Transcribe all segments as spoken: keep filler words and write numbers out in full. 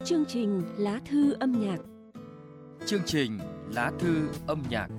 Chương trình Lá thư âm nhạc. Chương trình Lá thư âm nhạc.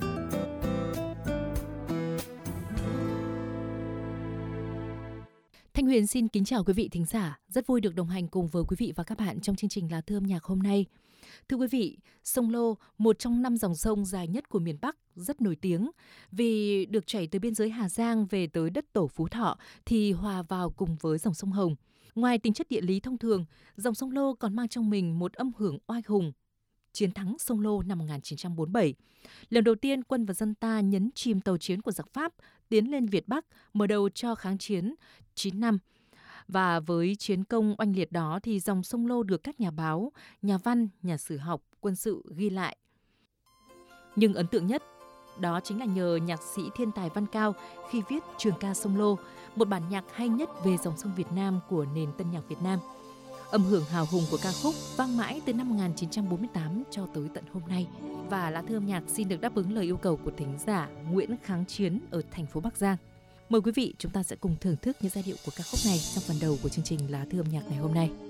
Thanh Huyền xin kính chào quý vị thính giả, rất vui được đồng hành cùng với quý vị và các bạn trong chương trình Lá thư âm nhạc hôm nay. Thưa quý vị, sông Lô, một trong năm dòng sông dài nhất của miền Bắc, rất nổi tiếng vì được chảy từ biên giới Hà Giang về tới đất tổ Phú Thọ thì hòa vào cùng với dòng sông Hồng. Ngoài tính chất địa lý thông thường, dòng sông Lô còn mang trong mình một âm hưởng oai hùng. Chiến thắng sông Lô năm một nghìn chín trăm bốn mươi bảy, lần đầu tiên quân và dân ta nhấn chìm tàu chiến của giặc Pháp tiến lên Việt Bắc, mở đầu cho kháng chiến chín năm. Và với chiến công oanh liệt đó thì dòng sông Lô được các nhà báo, nhà văn, nhà sử học, quân sự ghi lại. Nhưng ấn tượng nhất, đó chính là nhờ nhạc sĩ thiên tài Văn Cao khi viết Trường ca sông Lô, một bản nhạc hay nhất về dòng sông Việt Nam của nền tân nhạc Việt Nam. Âm hưởng hào hùng của ca khúc vang mãi từ năm một nghìn chín trăm bốn mươi tám cho tới tận hôm nay. Và Lá thư âm nhạc xin được đáp ứng lời yêu cầu của thính giả Nguyễn Kháng Chiến ở thành phố Bắc Giang. Mời quý vị chúng ta sẽ cùng thưởng thức những giai điệu của ca khúc này trong phần đầu của chương trình Lá thư âm nhạc ngày hôm nay.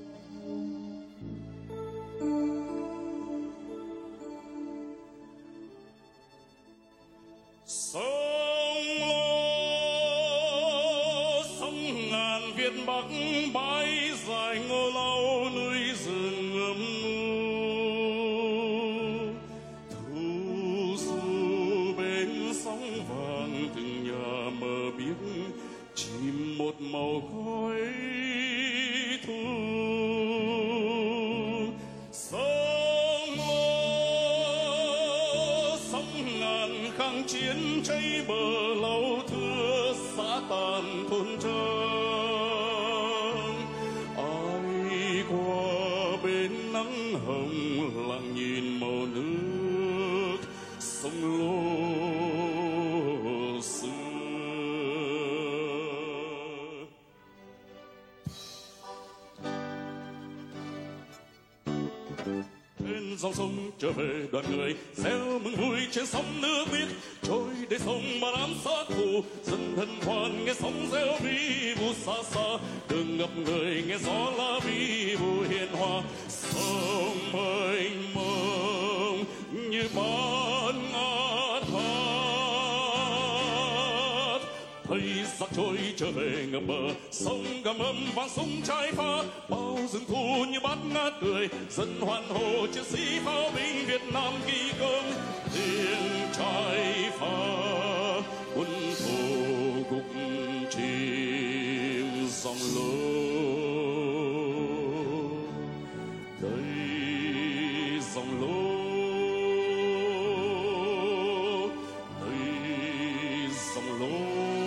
Sông Lô, sông ngàn Việt Bắc bãi dài ngô lau núi rừng ngâm ngu. Thu du bên sóng vàng từng nhà mờ biếc chìm một màu khói thu. Sông Lô, sông ngàn kháng chiến cháy bờ lâu thưa xã tàn thôn trăng. Ai qua bên nắng hồng lặng nhìn màu nước sông Lô xưa. Trên dòng sông trở về đoàn người reo mừng vui trên sóng nước biếc trôi để sông mà đám sát thủ dần thân hoan nghe sóng reo vi vu xa xa đường ngập người nghe gió lá vi vu hiền hòa. Sông mênh mông như ban ngát thác thấy giặc trôi trở về ngập bờ sông gầm âm vang súng trái phá bao rừng thu như bát ngát cười dân hoan hô chiến sĩ pháo binh Việt Nam ghi công tiếng trái phá quân thù gục chìm dòng Lô. Đây dòng Lô, đây dòng Lô.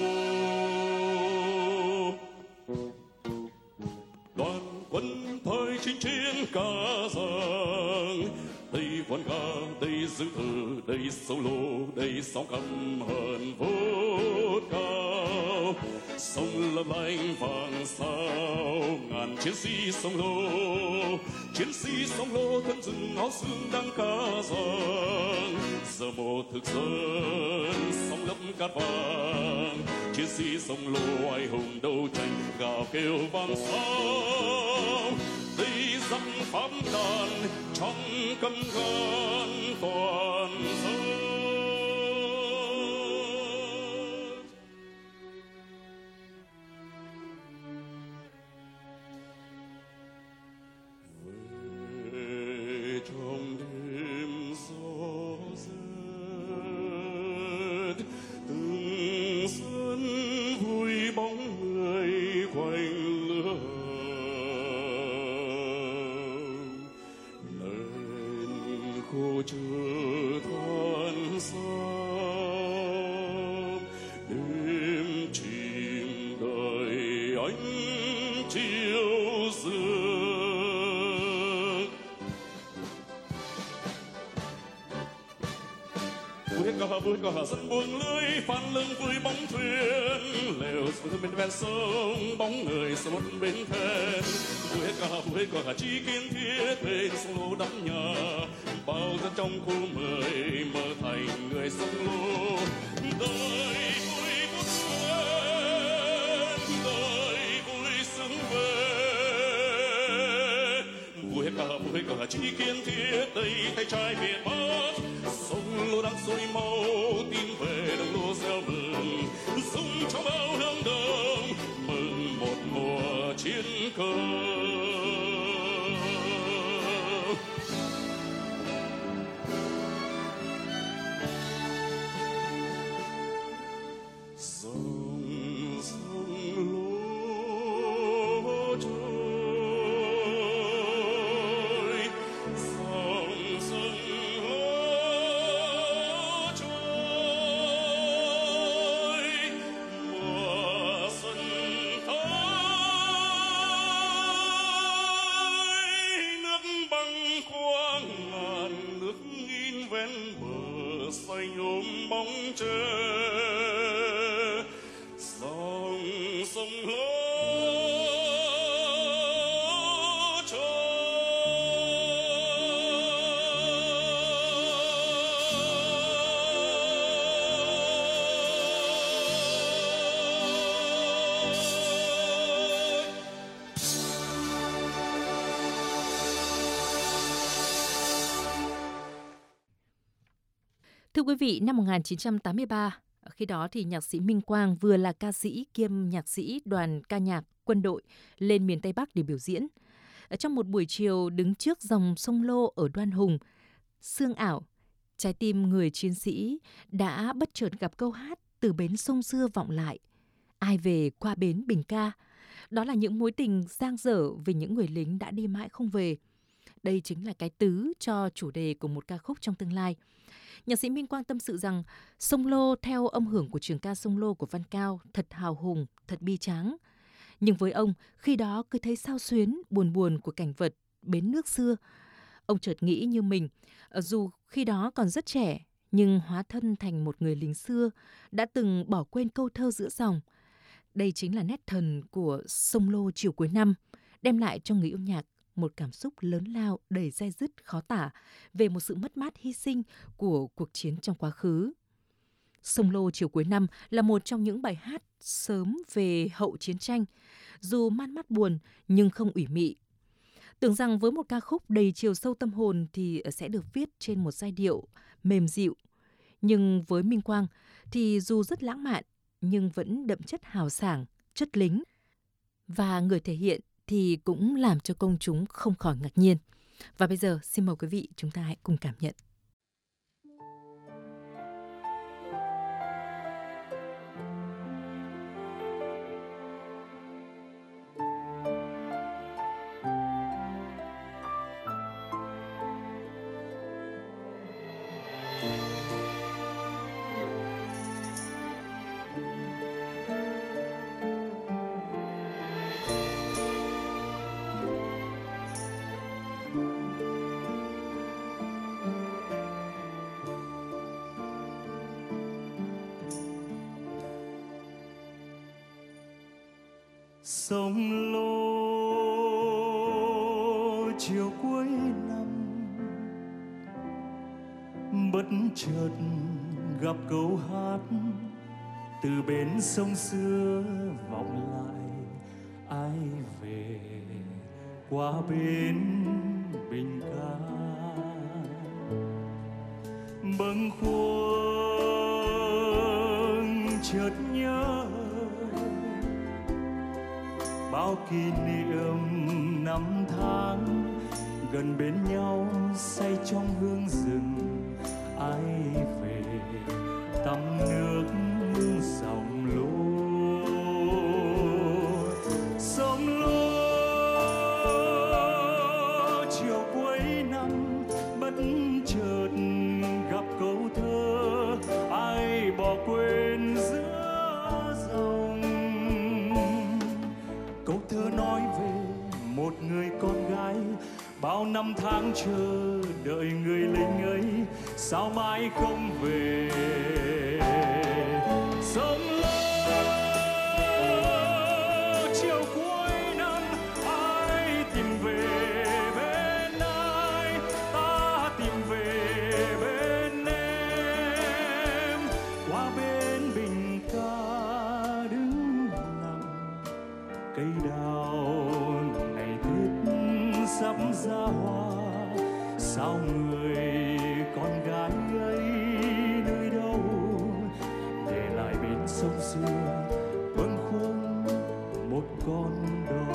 Đoàn quân thời chinh chiến ca giang đây quan ca đây giữ thờ đây sông Lô đây sóng căm hờn vút cao sông lâm lanh vàng sao ngàn chiến sĩ sông Lô chiến sĩ sông Lô thân rừng áo xương đang ca giang giờ một thực dân sóng lấp cát vàng chiến sĩ sông Lô oai hùng đấu tranh gào kêu vang sao đây dặm pháp đàn trong căm gan toàn dân. Về trong đêm gió rét từng sân vui bóng người quanh lửa khô chờ than xa đêm chìm đời ánh chiều dương vui cả vui cả dân buông lưới phan lưng vui bóng thuyền lều xuống bên ven sông bóng người sông một bên thềm vui cả vui cả chi kiên thiết bên sông Lô đắm nhà bao dân trong khu mười mơ thành người sông Lô. Đời vui vút lên, đời vui sướng về, vui cả hơi cả chi kiên thiết tây tay trái miền bắc sông lô đang sôi máu tin về đồng lúa gieo mừng dung trong bao hương đông mừng một mùa chiến công. Thưa quý vị, năm một nghìn chín trăm tám mươi ba, khi đó thì nhạc sĩ Minh Quang vừa là ca sĩ kiêm nhạc sĩ đoàn ca nhạc quân đội lên miền Tây Bắc để biểu diễn. Ở trong một buổi chiều đứng trước dòng sông Lô ở Đoan Hùng, sương ảo, trái tim người chiến sĩ đã bất chợt gặp câu hát từ bến sông xưa vọng lại. Ai về qua bến Bình Ca. Đó là những mối tình dang dở về những người lính đã đi mãi không về. Đây chính là cái tứ cho chủ đề của một ca khúc trong tương lai. Nhạc sĩ Minh Quang tâm sự rằng sông Lô theo âm hưởng của trường ca sông Lô của Văn Cao thật hào hùng, thật bi tráng. Nhưng với ông, khi đó cứ thấy sao xuyến, buồn buồn của cảnh vật bến nước xưa. Ông chợt nghĩ như mình, dù khi đó còn rất trẻ, nhưng hóa thân thành một người lính xưa, đã từng bỏ quên câu thơ giữa dòng. Đây chính là nét thần của sông Lô chiều cuối năm, đem lại cho người yêu nhạc một cảm xúc lớn lao đầy dai dứt khó tả về một sự mất mát hy sinh của cuộc chiến trong quá khứ. Sông Lô chiều cuối năm là một trong những bài hát sớm về hậu chiến tranh, dù man mát buồn nhưng không ủy mị. Tưởng rằng với một ca khúc đầy chiều sâu tâm hồn thì sẽ được viết trên một giai điệu mềm dịu. Nhưng với Minh Quang thì dù rất lãng mạn nhưng vẫn đậm chất hào sảng, chất lính. Và người thể hiện thì cũng làm cho công chúng không khỏi ngạc nhiên. Và bây giờ xin mời quý vị chúng ta hãy cùng cảm nhận. Sông Lô chiều cuối năm bất chợt gặp câu hát từ bến sông xưa vọng lại. Ai về qua bến Bình Ca bâng khuâng chợt nhớ bao kỷ niệm năm tháng gần bên nhau say trong hương rừng. Ai về tắm nước dòng Lô, sông Lô chiều cuối năm bất chợt gặp câu thơ. Ai bỏ quên giữa dòng, câu thơ nói về một người con gái bao năm tháng chờ đợi người lính ấy sao mãi không về. Sông Lô chiều cuối năm ai tìm về bên ai, ta tìm về bên em. Qua bên Bình Ca đứng lặng, cây đào này tuyết sắp ra hoa. sao người con gái ấy nơi đâu, để lại bên sông xưa bâng khuâng một con đò.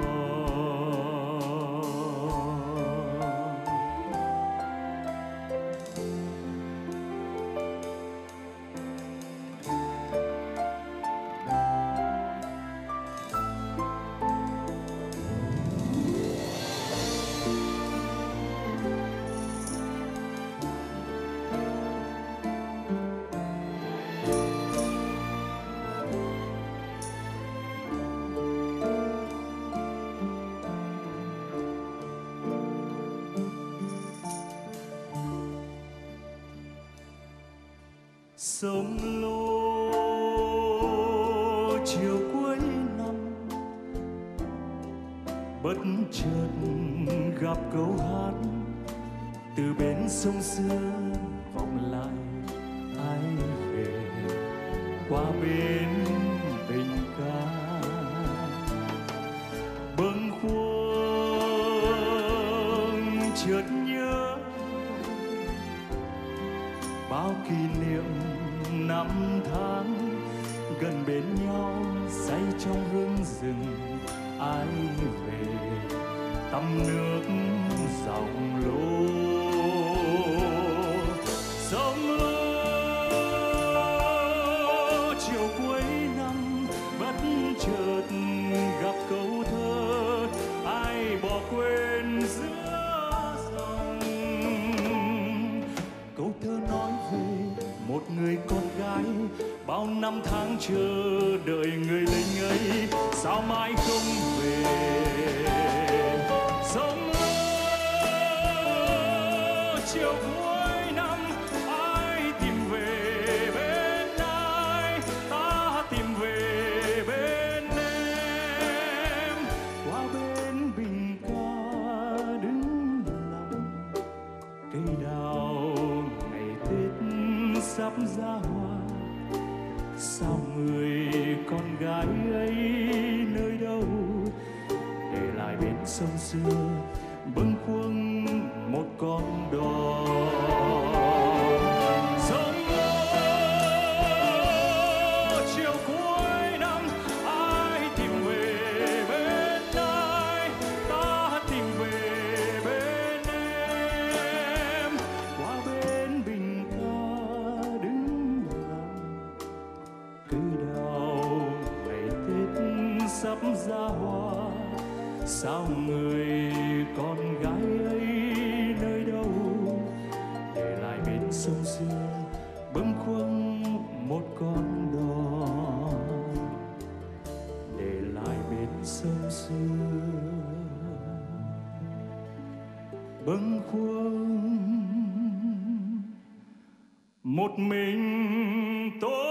Sông Lô chiều cuối năm, bất chợt gặp câu hát từ bên sông xưa vọng lại ai về qua bên tình ca. Bâng khuâng chợt nhớ bao kỷ niệm năm tháng gần bên nhau, say trong hương rừng ai về tắm nước dòng Lô. Sông Lô chiều cuối năm, bất chợt gặp câu thơ ai bỏ quên giữa dòng. Câu thơ nói về một người con gái bao năm tháng chờ đợi người lính ấy, sao mãi không về. Sông Lô chiều cuối năm, ai tìm về bên ai, ta tìm về bên em. Qua bên bình ca đứng lặng, cây đào ngày Tết sắp ra hoa, sao người con gái ấy nơi đâu, để lại bên sông xưa bâng khuâng một con đò. Sông Lô chiều cuối năm, ai tìm về bên ai, ta tìm về bên em. Qua bên bình ca đứng lặng, cây đào ngày Tết sắp ra hoa, sao người con gái ấy nơi đâu, để lại bên sông xưa bâng khuâng một con đò, để lại bên sông xưa bâng khuâng một mình tôi.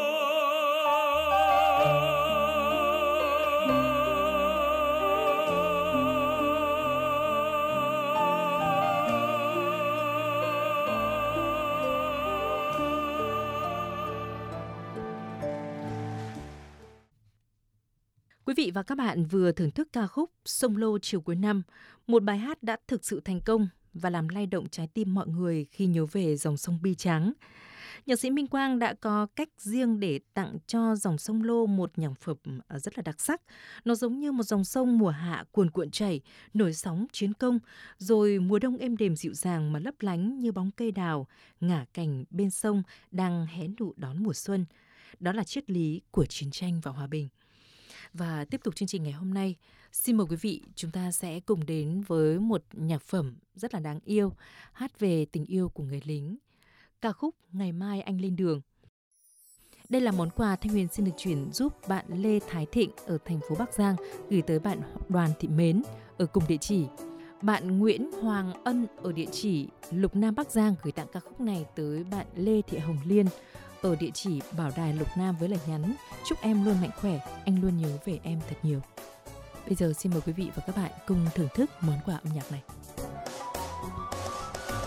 Quý vị và các bạn vừa thưởng thức ca khúc Sông Lô chiều cuối năm, một bài hát đã thực sự thành công và làm lay động trái tim mọi người khi nhớ về dòng sông bi tráng. Nhạc sĩ Minh Quang đã có cách riêng để tặng cho dòng sông Lô một nhạc phẩm rất là đặc sắc. Nó giống như một dòng sông mùa hạ cuồn cuộn chảy, nổi sóng chiến công, rồi mùa đông êm đềm dịu dàng mà lấp lánh như bóng cây đào, ngả cành bên sông đang hé nụ đón mùa xuân. Đó là triết lý của chiến tranh và hòa bình. Và tiếp tục chương trình ngày hôm nay, xin mời quý vị chúng ta sẽ cùng đến với một nhạc phẩm rất là đáng yêu, hát về tình yêu của người lính. Ca khúc Ngày mai anh lên đường. Đây là món quà Thanh Huyền xin được chuyển giúp bạn Lê Thái Thịnh ở thành phố Bắc Giang gửi tới bạn Đoàn Thị Mến ở cùng địa chỉ. Bạn Nguyễn Hoàng Ân ở địa chỉ Lục Nam Bắc Giang gửi tặng ca khúc này tới bạn Lê Thị Hồng Liên ở địa chỉ Bảo Đài Lục Nam với lời nhắn: chúc em luôn mạnh khỏe, anh luôn nhớ về em thật nhiều. Bây giờ xin mời quý vị và các bạn cùng thưởng thức món quà âm nhạc này.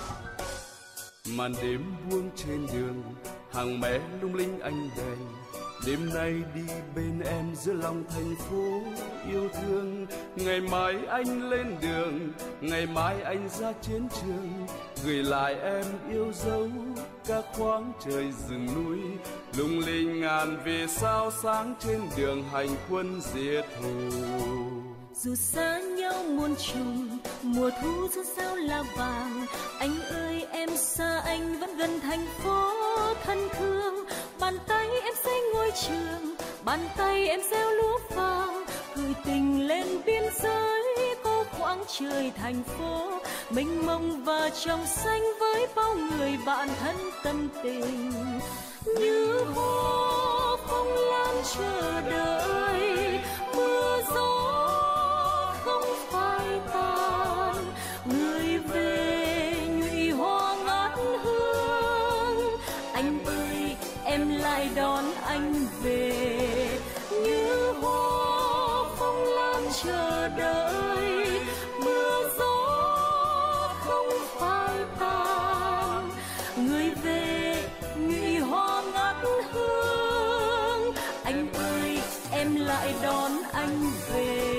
Màn đêm buông trên đường, hàng mé lung linh ánh đèn, Đêm nay đi bên em giữa lòng thành phố yêu thương. Ngày mai anh lên đường, ngày mai anh ra chiến trường, gửi lại em yêu dấu các khoáng trời rừng núi, lung linh ngàn vì sao sáng trên đường hành quân diệt thù. Dù xa nhau muôn trùng, mùa thu giữa sao là vàng, anh ơi em xa anh vẫn gần thành phố thân thương. Bàn tay em xây ngôi trường, bàn tay em gieo lúa vàng, gửi tình lên biên giới có quãng trời thành phố mênh mông và trong xanh với bao người bạn thân tâm tình. Như hoa phong lan chờ đợi mưa gió không phai tàn, người về nhụy hoa ngát hương. Anh ơi em lại đón anh về, như hoa phong lan chờ đợi mưa gió không phai tàn, người về nhụy hoa ngát hương. Anh ơi em lại đón anh về.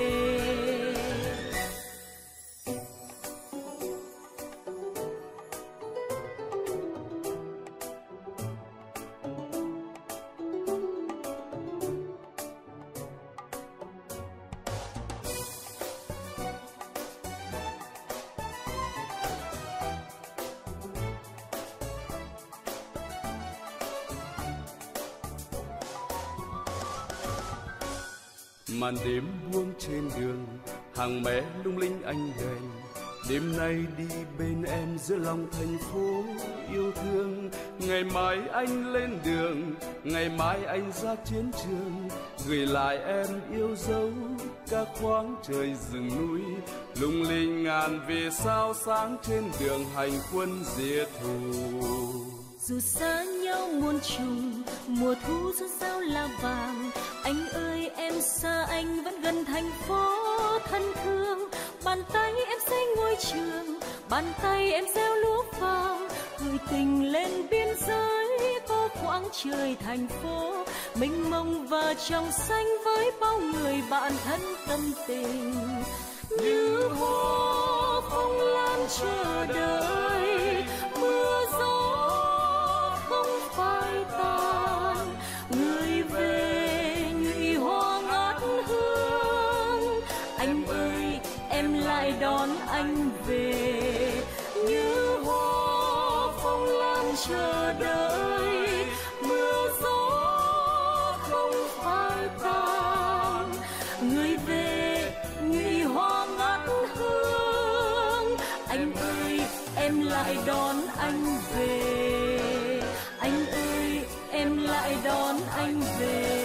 Màn đêm buông trên đường, hàng mé lung linh ánh đèn. Đêm nay đi bên em giữa lòng thành phố yêu thương. Ngày mai anh lên đường, ngày mai anh ra chiến trường, gửi lại em yêu dấu các khoáng trời rừng núi, lung linh ngàn vì sao sáng trên đường hành quân diệt thù. Dù xa nhau muôn trùng, mùa thu giữa sao là vàng, anh ơi em xa anh vẫn gần thành phố thân thương. Bàn tay em xây ngôi trường, bàn tay em gieo lúa vàng, gửi tình lên biên giới có quãng trời thành phố mênh mông và trong xanh với bao người bạn thân tâm tình. Như hoa phong lan chờ đợi mưa gió không phai tàn, người về nhụy hoa ngát hương. Anh ơi em lại đón anh về, như hoa phong lan chờ đợi mưa gió không phai tàn, người về nhụy hoa ngát hương. Anh ơi em lại đón anh về, anh ơi em lại đón anh về.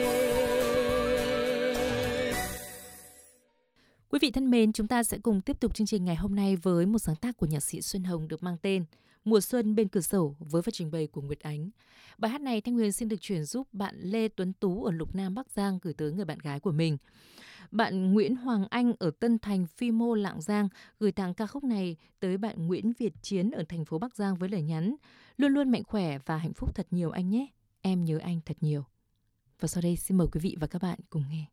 Quý vị thân mến, chúng ta sẽ cùng tiếp tục chương trình ngày hôm nay với một sáng tác của nhạc sĩ Xuân Hồng được mang tên Mùa Xuân Bên Cửa Sổ với phần trình bày của Nguyệt Ánh. Bài hát này Thanh Huyền xin được chuyển giúp bạn Lê Tuấn Tú ở Lục Nam Bắc Giang gửi tới người bạn gái của mình. Bạn Nguyễn Hoàng Anh ở Tân Thành Phi Mô Lạng Giang gửi tặng ca khúc này tới bạn Nguyễn Việt Chiến ở thành phố Bắc Giang với lời nhắn: luôn luôn mạnh khỏe và hạnh phúc thật nhiều anh nhé, em nhớ anh thật nhiều. Và sau đây xin mời quý vị và các bạn cùng nghe.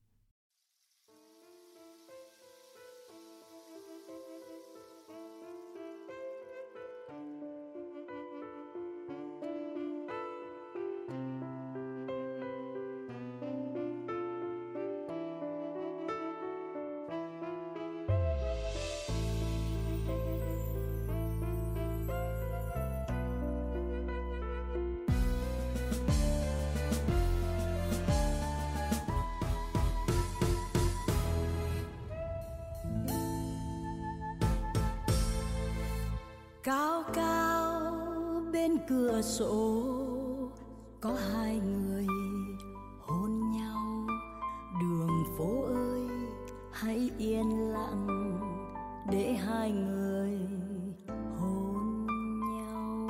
Cao cao bên cửa sổ có hai người hôn nhau. Đường phố ơi hãy yên lặng để hai người hôn nhau.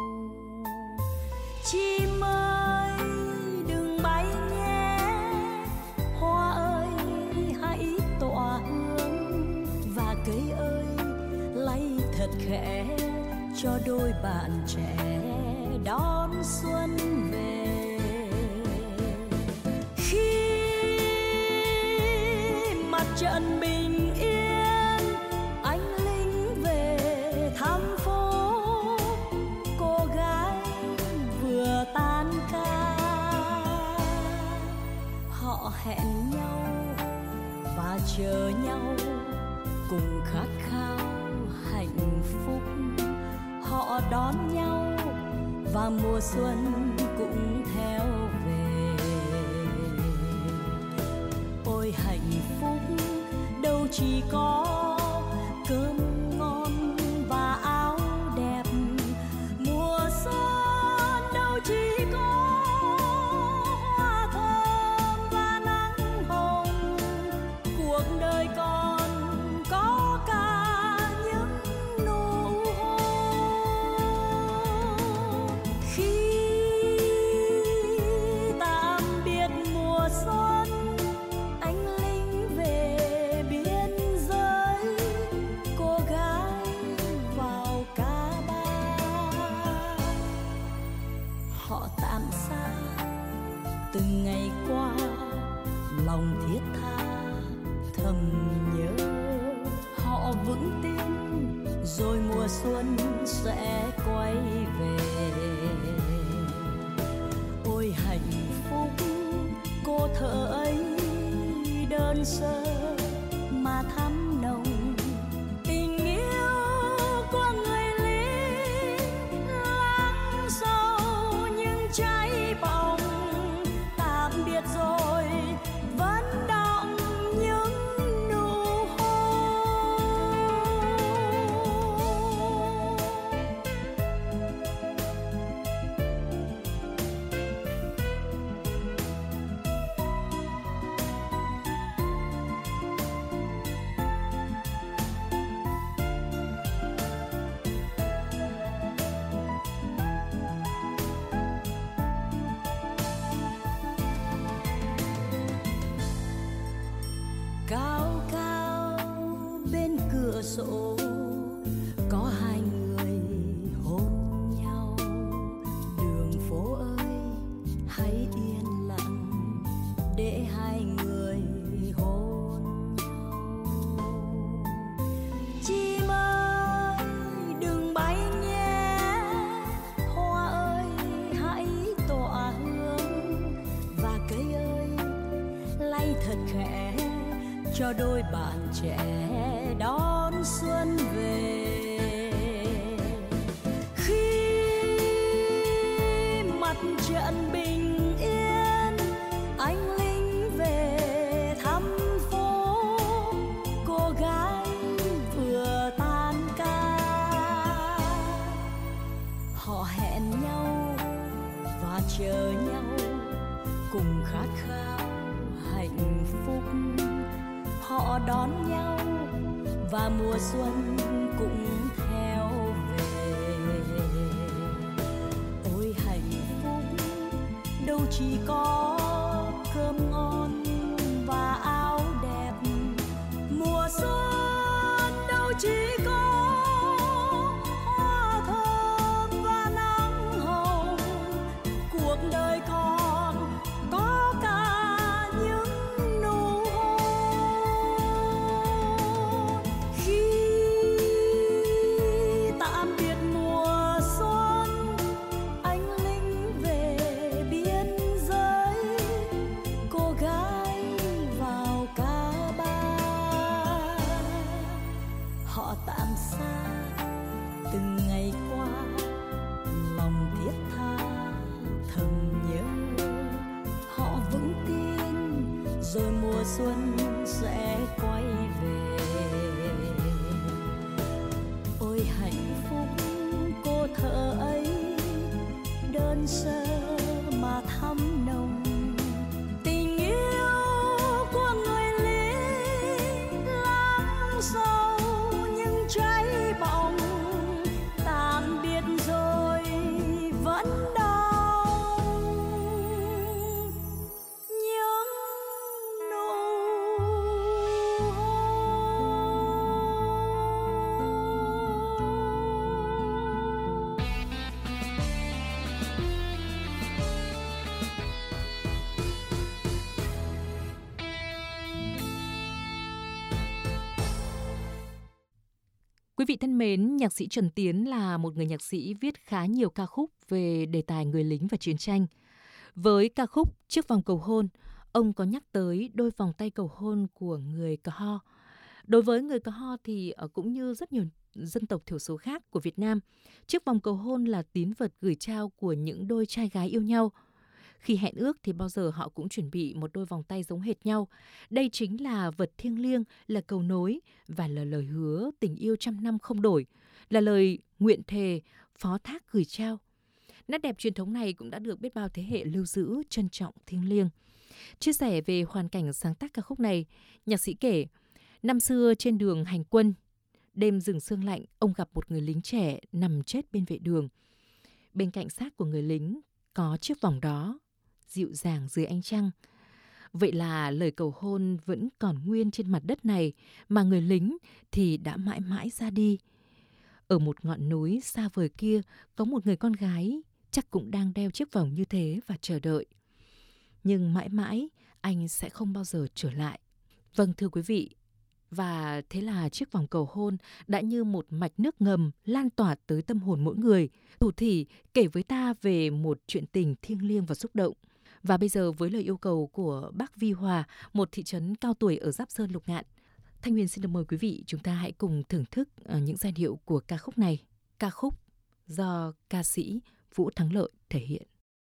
Chim ơi đừng bay nhé, hoa ơi hãy tỏa hương, và cây ơi lay thật khẽ cho đôi bạn trẻ đón xuân về. trận bình yên, anh lính về thăm phố, cô gái vừa tan ca. Họ hẹn nhau và chờ nhau, cùng khát khao hạnh phúc. Họ đón nhau và mùa xuân cũng theo về. Ôi hạnh phúc đâu chỉ có cơm ngon và áo đẹp, mùa xuân đâu chỉ có hoa thơm và nắng hồng. Cuộc đời còn có cả những nụ hôn. Khi tạm biệt mùa xuân, anh lính về biên giới, cô gái vào ca ba. Họ tạm xa từng ngày qua, lòng thiết tha thầm nhớ. Họ vững tin rồi mùa xuân sẽ quay về. Ôi hạnh phúc cô thợ ấy đơn sơ mà thắm nồng. Tình yêu của người lính lắng sâu nhưng cháy bỏng. Tạm biệt rồi vẫn đọng những nụ hôn. Cao cao bên cửa sổ có hai người hôn nhau. Đường phố ơi hãy yên lặng để hai người hôn nhau. Chim ơi đừng bay nhé, hoa ơi hãy tỏa hương. Và cây ơi lay thật khẽ cho đôi bạn trẻ đón xuân về. Khi mặt trận bình yên, anh lính về thăm phố, cô gái vừa tan ca. Họ hẹn nhau và chờ nhau, cùng khát khao hạnh phúc. Họ đón nhau và mùa xuân cũng theo về. Ôi hạnh phúc đâu chỉ có cơm ngon và áo đẹp, mùa xuân đâu chỉ có hoa thơm và nắng hồng. Cuộc đời còn có cả những nụ hôn. Khi tạm biệt mùa xuân, anh lính về biên giới, cô gái vào ca ba. Họ tạm xa từng ngày qua, lòng thiết tha thầm nhớ. Họ vững tin rồi mùa xuân sẽ quay về. Ôi hạnh phúc cô thợ ấy đơn sơ mà thắm nồng. Tình yêu của người lính lắng sâu nhưng cháy bỏng. Tạm biệt rồi vẫn đau những nụ Quý vị thân mến, nhạc sĩ Trần Tiến là một người nhạc sĩ viết khá nhiều ca khúc về đề tài người lính và chiến tranh. Với ca khúc Chiếc vòng cầu hôn, ông có nhắc tới đôi vòng tay cầu hôn của người Cờ Ho. Đối với người Cờ Ho thì cũng như rất nhiều dân tộc thiểu số khác của Việt Nam, chiếc vòng cầu hôn là tín vật gửi trao của những đôi trai gái yêu nhau. Khi hẹn ước thì bao giờ họ cũng chuẩn bị một đôi vòng tay giống hệt nhau. Đây chính là vật thiêng liêng, là cầu nối và là lời hứa tình yêu trăm năm không đổi, là lời nguyện thề phó thác gửi trao. Nét đẹp truyền thống này cũng đã được biết bao thế hệ lưu giữ, trân trọng, thiêng liêng. Chia sẻ về hoàn cảnh sáng tác ca khúc này, nhạc sĩ kể, năm xưa trên đường hành quân, đêm rừng sương lạnh, ông gặp một người lính trẻ nằm chết bên vệ đường. Bên cạnh xác của người lính có chiếc vòng đó, dịu dàng dưới ánh trăng. Vậy là lời cầu hôn vẫn còn nguyên trên mặt đất này, mà người lính thì đã mãi mãi ra đi. Ở một ngọn núi xa vời kia có một người con gái chắc cũng đang đeo chiếc vòng như thế và chờ đợi. Nhưng mãi mãi anh sẽ không bao giờ trở lại. Vâng thưa quý vị, và thế là chiếc vòng cầu hôn đã như một mạch nước ngầm lan tỏa tới tâm hồn mỗi người. Thủ thỉ kể với ta về một chuyện tình thiêng liêng và xúc động. Và bây giờ với lời yêu cầu của bác Vi Hòa, một thị trấn cao tuổi ở Giáp Sơn Lục Ngạn, Thanh Huyền xin được mời quý vị chúng ta hãy cùng thưởng thức những giai điệu của ca khúc này. Ca khúc do ca sĩ Vũ Thắng Lợi thể hiện.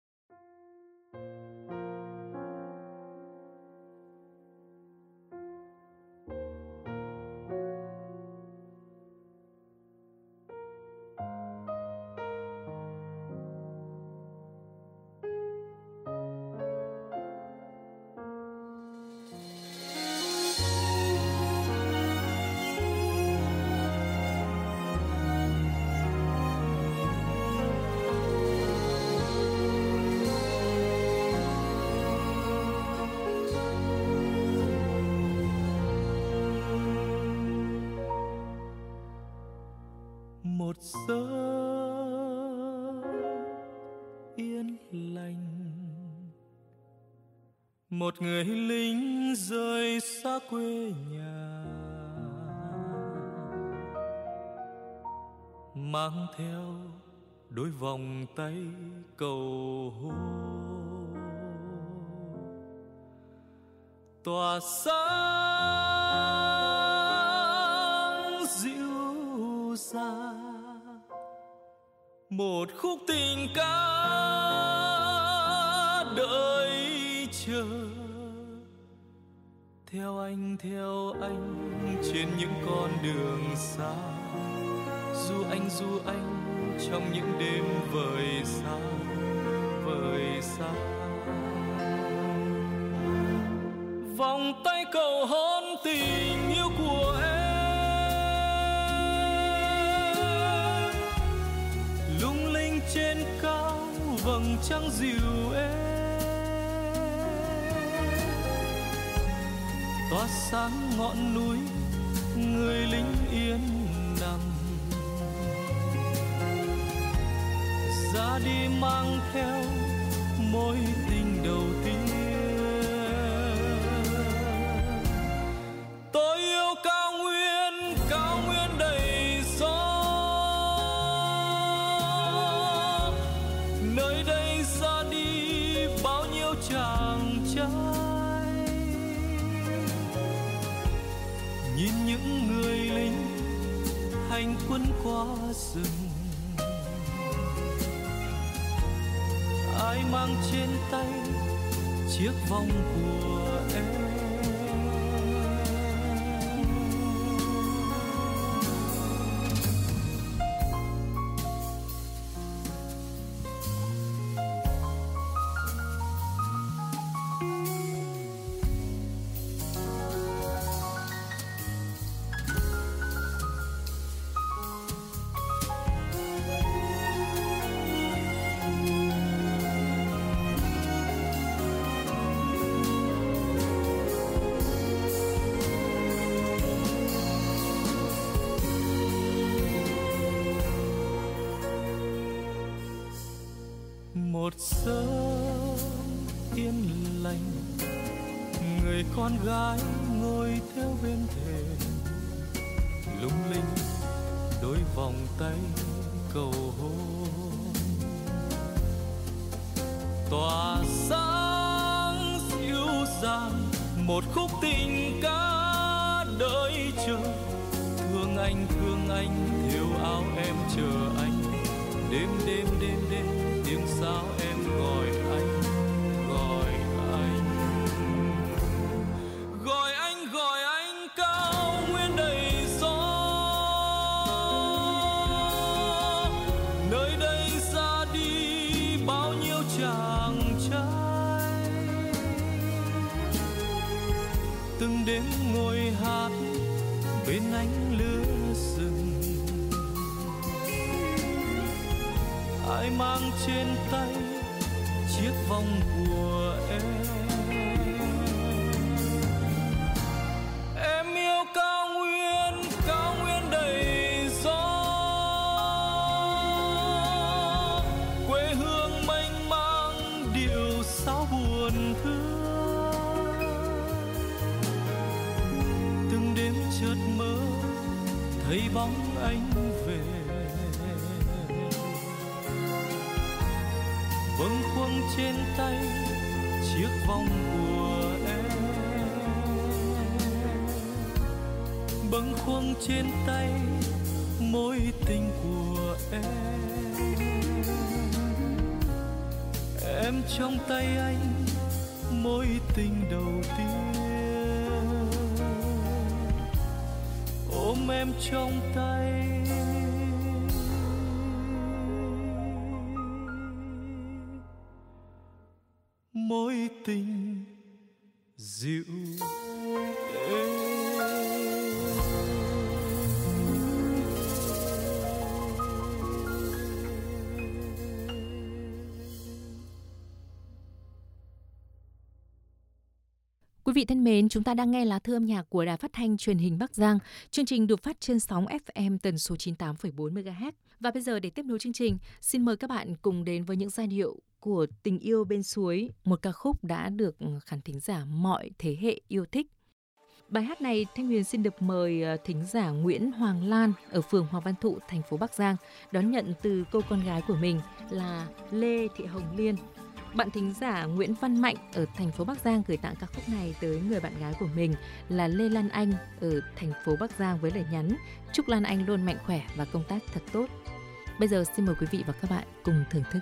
Một giấc yên lành, một người lính rời xa quê nhà, mang theo đôi vòng tay cầu hôn, tỏa sáng dịu dàng. Một khúc tình ca đợi chờ, theo anh theo anh trên những con đường xa, du anh du anh trong những đêm vời xa vời xa. Vòng tay cầu hôn tình yêu của em, trên cao vầng trăng dịu êm, tỏa sáng ngọn núi người lính yên nằm, ra đi mang theo mối tình đầu tiên. Tôi yêu cao nguyên, cao nguyên đầy gió, nơi đây ra đi bao nhiêu chàng trai, nhìn những người lính hành quân qua rừng, ai mang trên tay chiếc vòng của em. Một giấc yên lành, người con gái ngồi theo bên thềm, lung linh tay cầu hôn. Tỏa sáng dịu dàng một khúc tình ca đợi chờ. Thương anh thương anh thiếu áo em chờ anh. Đêm đêm đêm đêm tiếng sáo em gọi anh, gọi anh, gọi anh, gọi anh cao nguyên đầy gió. Nơi đây ra đi bao nhiêu chàng trai, từng đêm ngồi hát bên ánh lửa rừng. Ai mang trên tay chiếc vòng của em. Em yêu cao nguyên, cao nguyên đầy gió. Quê hương mênh mang điệu sáo buồn thương. Từng đêm chợt mơ thấy bóng anh về. Bâng khuâng trên tay chiếc vòng của em. Bâng khuâng trên tay mối tình của em. Em trong tay anh mối tình đầu tiên. Ôm em trong tay mối tình dịu êm. Quý vị thân mến, chúng ta đang nghe lá thư âm nhạc của Đài Phát thanh Truyền hình Bắc Giang. Chương trình được phát trên sóng ép em tần số chín mươi tám phẩy bốn mê ga héc. Và bây giờ để tiếp nối chương trình, xin mời các bạn cùng đến với những giai điệu của Tình yêu bên suối, một ca khúc đã được khán thính giả mọi thế hệ yêu thích. Bài hát này Thanh Huyền xin được mời thính giả Nguyễn Hoàng Lan ở phường Hoàng Văn Thụ, thành phố Bắc Giang đón nhận từ cô con gái của mình là Lê Thị Hồng Liên. Bạn thính giả Nguyễn Văn Mạnh ở thành phố Bắc Giang gửi tặng ca khúc này tới người bạn gái của mình là Lê Lan Anh ở thành phố Bắc Giang với lời nhắn chúc Lan Anh luôn mạnh khỏe và công tác thật tốt. Bây giờ xin mời quý vị và các bạn cùng thưởng thức.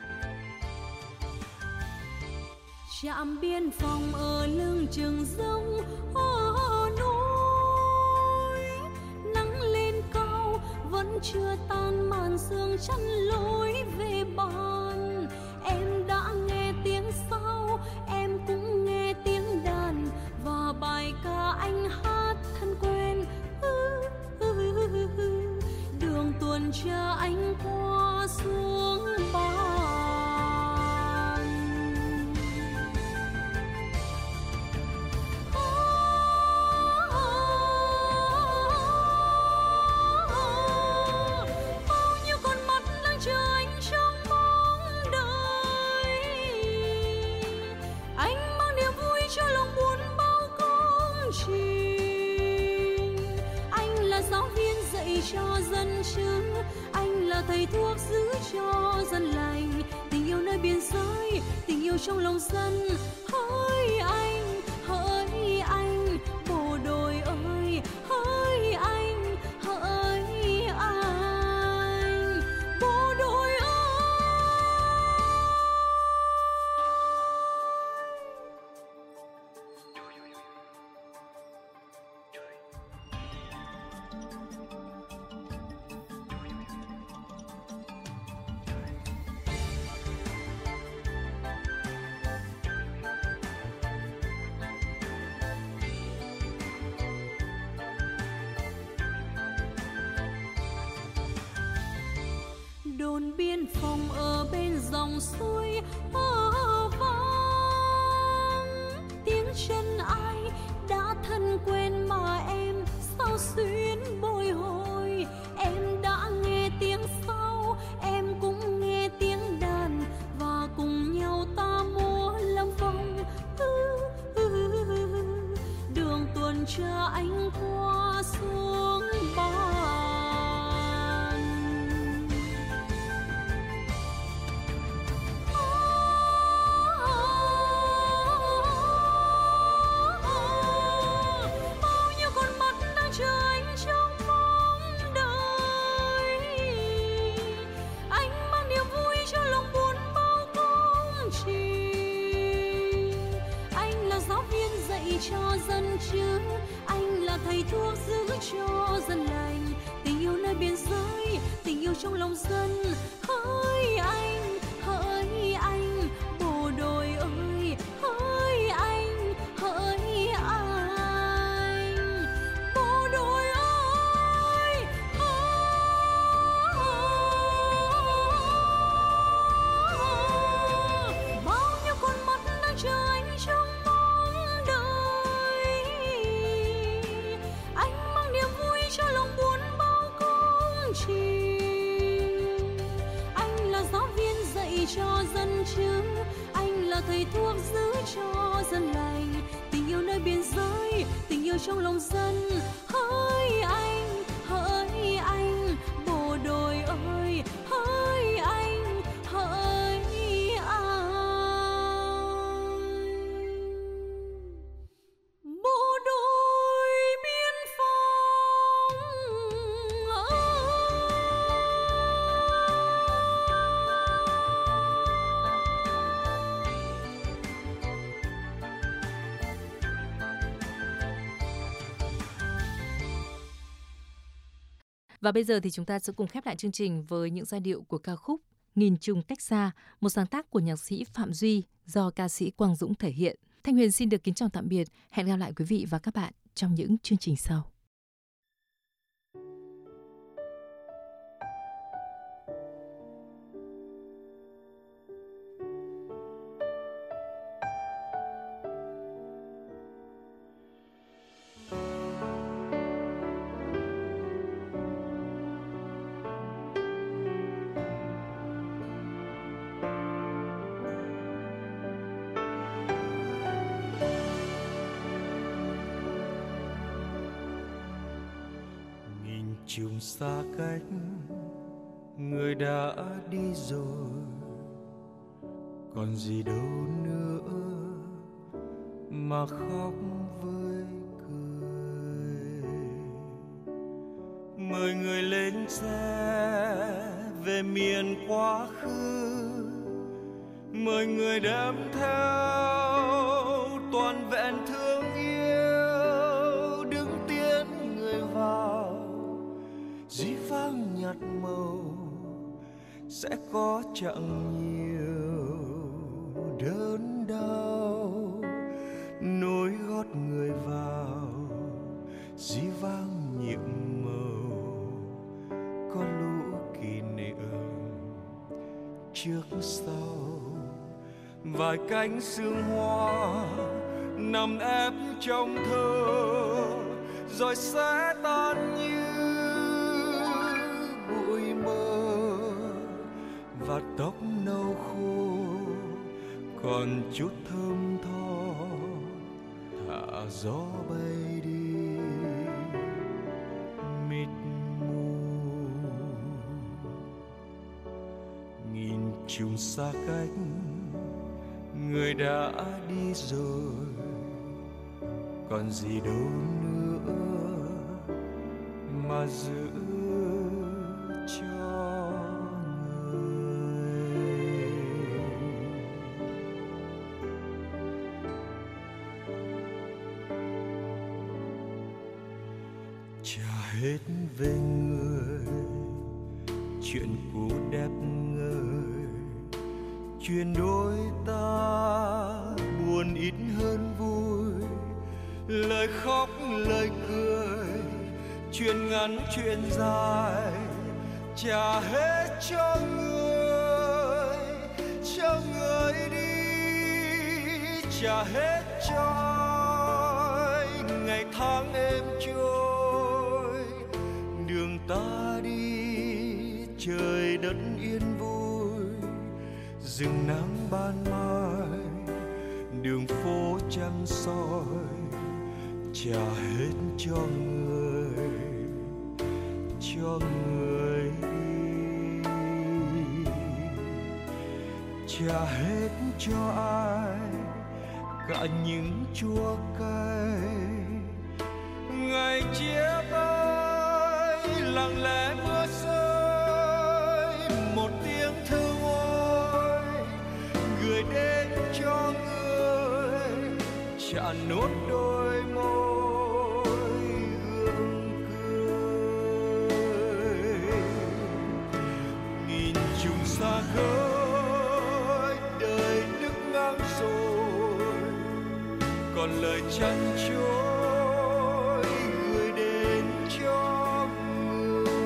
Trạm biên phòng ở lưng chừng rông ở núi, nắng lên cao vẫn chưa tan màn sương chắn lối về bàn. Em đã nghe tiếng sao, em cũng nghe tiếng đàn và bài ca anh hát thân quen. Đường tuần tra anh qua xuống bàn. Cho dân chứ anh là thầy thuốc giữ cho dân lành. Tình yêu nơi biên giới, tình yêu trong lòng dân. Hỡi anh, hỡi anh, bộ đội ơi, hỡi anh, hỡi anh, bộ đội ơi. Đồn biên phòng ở bên dòng suối ở vắng, tiếng chân ai đã thân quen mà em sao xuyến bồi hồi. Em đã nghe tiếng sao, em cũng nghe tiếng đàn và cùng nhau ta múa lâm vong. Đường tuần tra anh qua xuống bàn. trong lòng dân. Hỡi anh, hỡi anh, bộ đội ơi, hỡi anh, hỡi anh. Bộ đội biên phòng ơi. Và bây giờ thì chúng ta sẽ cùng khép lại chương trình với những giai điệu của ca khúc Nghìn trùng cách xa, một sáng tác của nhạc sĩ Phạm Duy do ca sĩ Quang Dũng thể hiện. Thanh Huyền xin được kính chào tạm biệt. Hẹn gặp lại quý vị và các bạn trong những chương trình sau. Trùng xa cách, người đã đi rồi, còn gì đâu nữa mà khóc với cười. Mời người lên xe về miền quá khứ, mời người đem theo toàn vẹn thương yêu, đứng tiễn người vào dĩ vãng nhạt màu, sẽ có chẳng nhiều đớn đau. Nối gót người vào dĩ vãng nhiệm màu, có lũ kỷ niệm trước sau. Vài cánh sương hoa nằm ép trong thơ, rồi sẽ tan như bụi mơ. Và tóc nâu khô còn chút thơm tho, thả gió bay đi mịt mù. Nghìn trùng xa cách, người đã đi rồi, còn gì đâu nữa mà giữ cho người. Chả hết về người, chuyện cũ đẹp ngời, chuyện đôi ta buồn ít hơn vui. Lời khóc lời cười, chuyện ngắn chuyện dài, trả hết cho người, cho người đi, trả hết cho ngày tháng êm trôi. Đường ta đi trời đất yên vui, rừng nắng ban mai, đường phố trăng soi, trả hết cho người, cho người đi, trả hết cho ai cả những chua cay. Ngày chia tay lặng lẽ mưa rơi, một tiếng thương ôi gửi đến cho người, trả nốt đôi môi hương cười. Nghìn trùng xa khơi đời nước ngang rồi, còn lời chăn trối gửi đến cho người.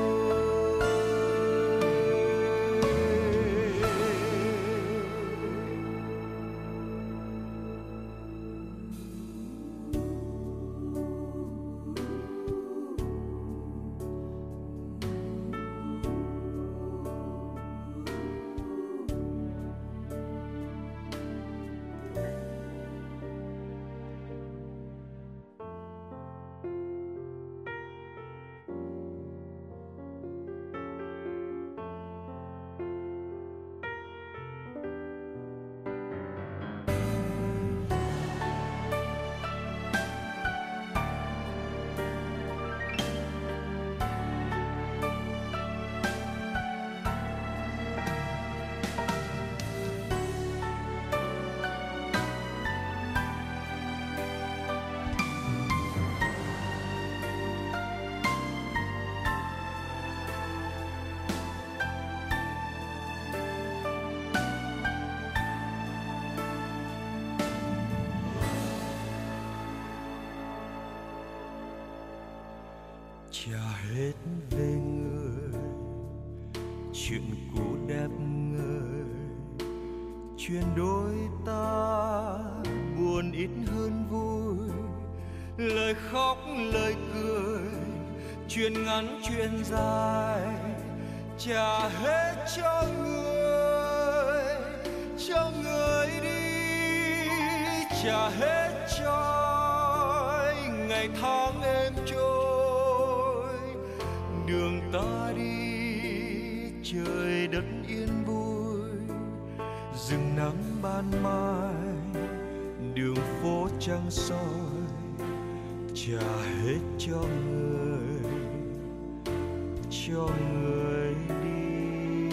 trả hết về người, chuyện cũ đẹp ngời, chuyện đôi ta buồn ít hơn vui, lời khóc lời cười, chuyện ngắn chuyện dài, trả hết cho người, cho người đi, trả hết cho ngày tháng êm trôi, đường ta đi trời đất yên vui, rừng nắng ban mai, đường phố trăng soi, trả hết cho người, cho người đi,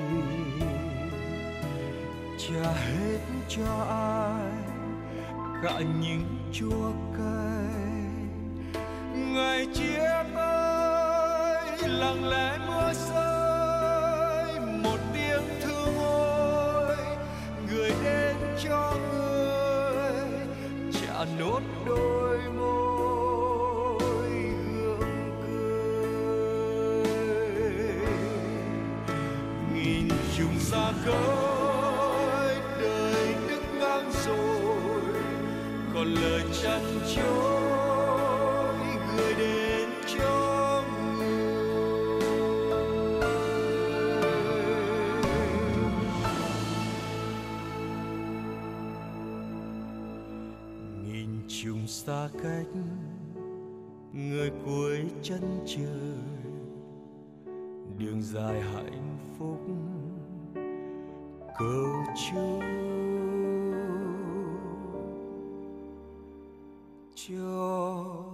trả hết cho ai cả những chua cay, ngày chia tay lặng lẽ mưa rơi, một tiếng thương ôi gửi đến cho người, trả nốt đôi môi gương cười, nghìn trùng xa cõi đời đứt ngang rồi, còn lời chăn trối gửi đến cho người. Nghìn trùng xa cách, người cuối chân trời, đường dài hạnh phúc cầu chúc cho